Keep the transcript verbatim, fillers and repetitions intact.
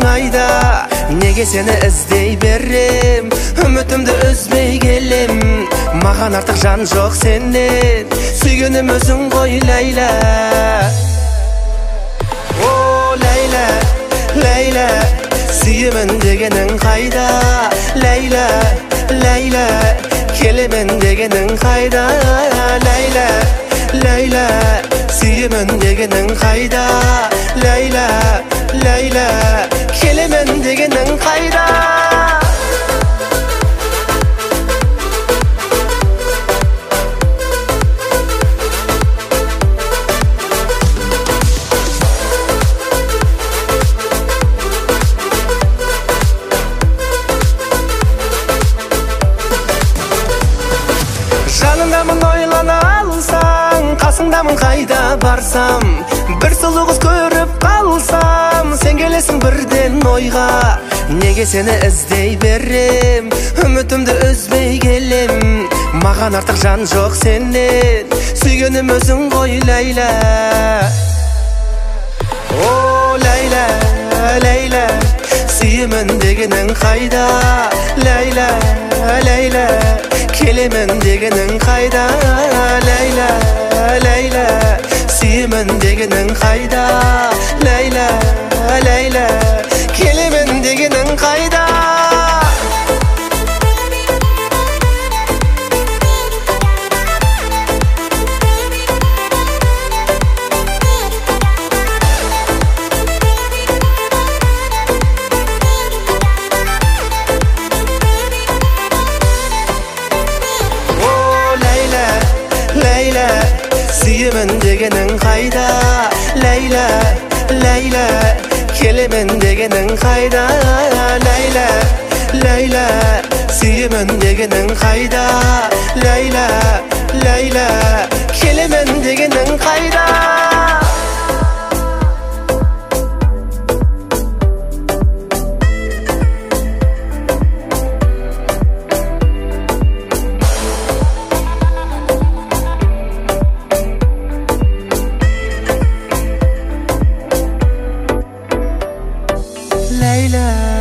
айда, неге сені іздей берем, үмітімді үзбей келем. Маған артық жан жоқ сенен, сүйгенім өзің ғой Ләйла. О Ләйла, Ләйла, сүйемін дегенің қайда? Ләйла, Ләйла, келемін дегенің қайда? Ләйла, Ләйла, сүйемін дегенің қайда? Ләйла, Ләйла, келемін дегенің қайда? Жаныңдамын ойлана алсаң, қасыңдамын қайда барсам. Бір сұлу қыз көріп қалсам, сен келесің бірден ойға. Неге сені іздей берем, үмітімді үзбей келем. Маған артық жан жоқ сенен, сүйгенім өзің ғой Ләйла. О Ләйла, Ләйла, сүйемін дегенің қайда? Ләйла, Ләйла, келемін дегенің қайда? Ләйла, Ләйла, сүйемін дегенің қайда? Ләйла, Ләйла, келемін дегенің қайда? Ләйла, сүйемін дегенің қайда? Ләйла, Ләйла, келемін дегенің қайда? Ләйла, Ләйла, сүйемін дегенің қайда? Ләйла, Ләйла, келемін дегенің қайда? Leyla.